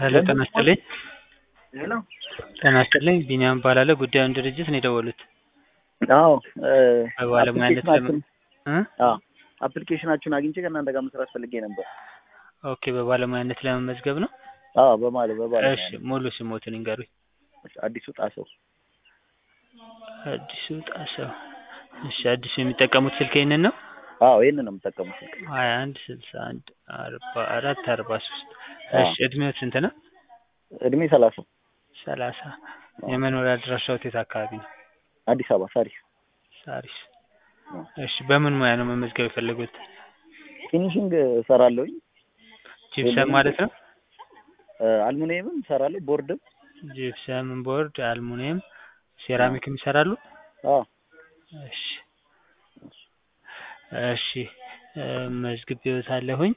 ሄሎ ጤና ይስጥልኝ። ሄሎ ጤና ይስጥልኝ። ቢኒያም እባላለሁ። ጉዳዩን ድርጅት ነው የደወሉት። አዎ በባለሙያነት አፕሊኬሽናችሁን አግኝቼ ከእናንተ ጋር መስራት ፈልጌ ነበር። ኦኬ፣ በባለሙያነት ለመመዝገብ ነው? አዎ እሺ፣ ሙሉ ስሞትን ይንገሩኝ። አዲሱ ጣሰው። አዲሱ ጣሰው። እሺ፣ አዲሱ የሚጠቀሙት ስልክ ይሄንን ነው? አዎ ይሄንን ነው የምጠቀመው ስልክ። 21 61 44 43። እሺ፣ እድሜው ስንት ነው? እድሜ 30። 30። የመኖሪያ አድራሻዎት የት አካባቢ ነው? አዲስ አበባ ሳሪስ። ሳሪስ። እሺ፣ በምን ሙያ ነው መመዝገብ የፈለጉት? ፊኒሺንግ እሰራለሁኝ። ጂፕሰም ማለት ነው? አልሙኒየምም እሰራለሁ፣ ቦርድም። ጂፕሰም፣ ቦርድ፣ አልሙኒየም፣ ሴራሚክም ይሰራሉ? አዎ። እሺ እሺ፣ መዝግቤዎታለሁኝ።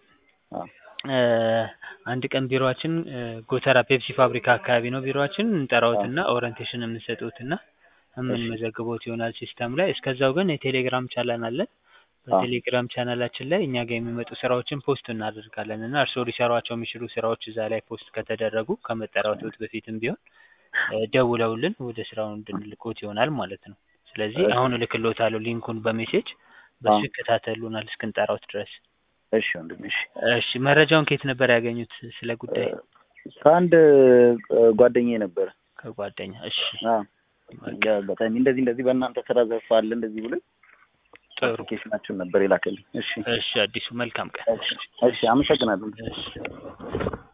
አንድ ቀን ቢሮአችን ጎተራ ፔፕሲ ፋብሪካ አካባቢ ነው ቢሮአችን። እንጠራዎትና ኦሪንቴሽን የምንሰጡትና የምንመዘግቦት ይሆናል ሲስተም ላይ። እስከዛው ግን የቴሌግራም ቻናል አለን። በቴሌግራም ቻናላችን ላይ እኛ ጋር የሚመጡ ስራዎችን ፖስት እናደርጋለን እና እርስዎ ሊሰሯቸው የሚችሉ ስራዎች እዛ ላይ ፖስት ከተደረጉ ከመጠራዎት በፊትም ቢሆን ደውለውልን ወደ ስራው እንድንልኮት ይሆናል ማለት ነው። ስለዚህ አሁን እልክልዎታለሁ ሊንኩን በሜሴጅ፣ በሱ ይከታተሉናል እስክንጠራዎት ድረስ። እሺ ወንድሜ። እሺ፣ መረጃውን ከየት ነበር ያገኙት ስለ ጉዳይ? ከአንድ ጓደኛዬ ነበር። ከጓደኛ? እሺ። በጣም እንደዚህ በእናንተ ስራ ዘርፍ አለ እንደዚህ ብሎ ጥሩ አፕሊኬሽናችሁን ነበር የላከልኝ። እሺ እሺ፣ አዲሱ መልካም ቀን። እሺ፣ አመሰግናለሁ። እሺ